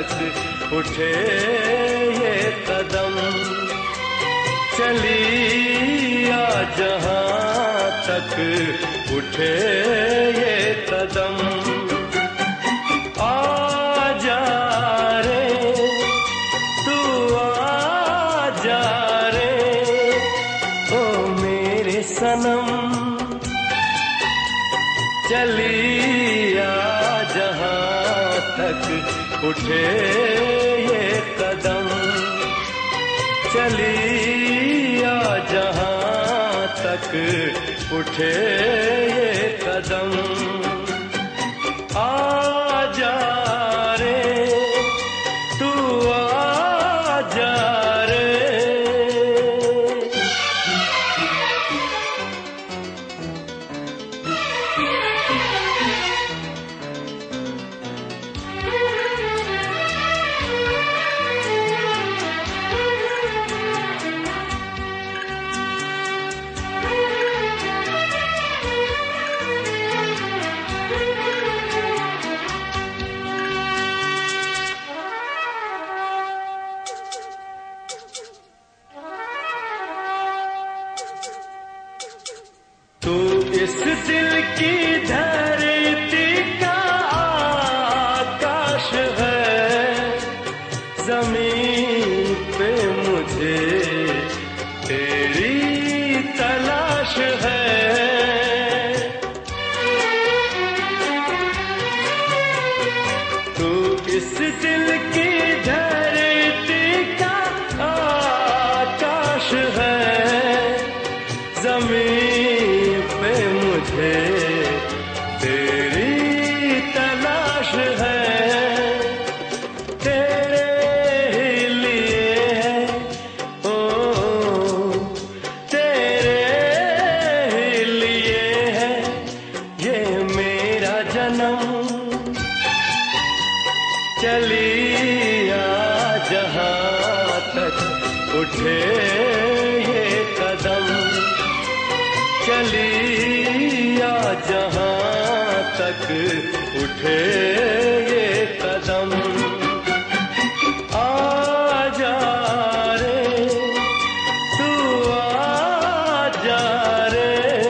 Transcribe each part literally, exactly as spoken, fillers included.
तक उठे ये कदम, चलिया जहां तक उठे ये कदम। आजा रे तू आजा रे ओ मेरे सनम, चलिया जहां तक उठे ये कदम, चलिया जहां तक उठे ये कदम। आजा रे तू आजा रे। तू इस दिल की धरती का आकाश है, जमीन पे मुझे तेरी तलाश है। तू इस दिल की धरती का आकाश है, जमीन मुझे तेरी तलाश है। तेरे ही लिए है ओ तेरे ही लिए है ये मेरा जन्म, चलिया जहां तक उठे ये कदम, चलिया जहां तक उठे ये कदम। आजा रे तू आजा रे।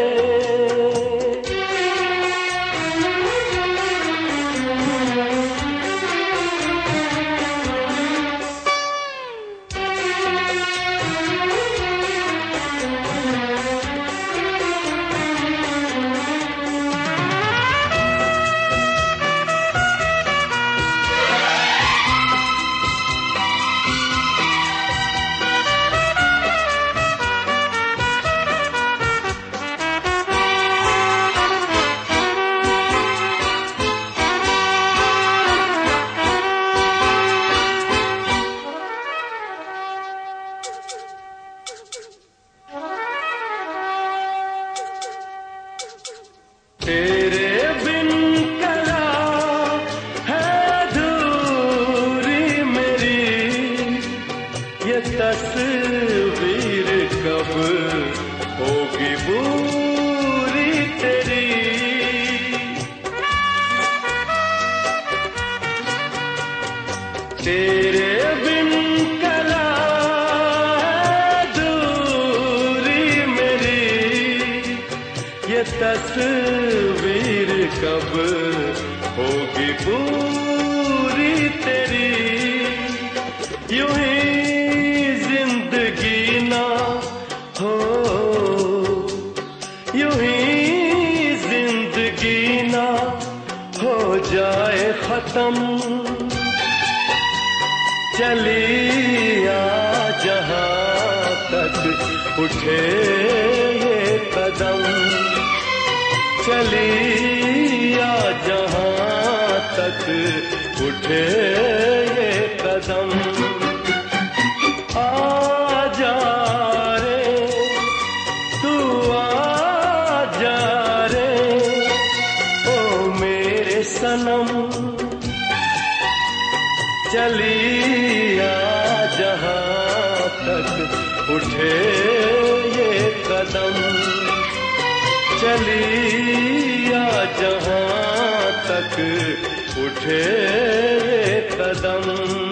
तेरे बिन कला है अधूरी मेरी, ये तस्वीर कब होगी पूरी तेरी। तेरे बिन कला है अधूरी मेरी, ये तस्वीर कब होगी पूरी तेरी। यूं ही जिंदगी ना हो, यूं ही जिंदगी ना हो जाए खत्म, चलिया जहां तक उठे ये कदम, चलिया जहां तक उठे ये कदम। आजा रे तू आजा रे ओ मेरे सनम, चलिया जहां तक उठे ये कदम, चलिया जहां तक उठे ये कदम। कदम।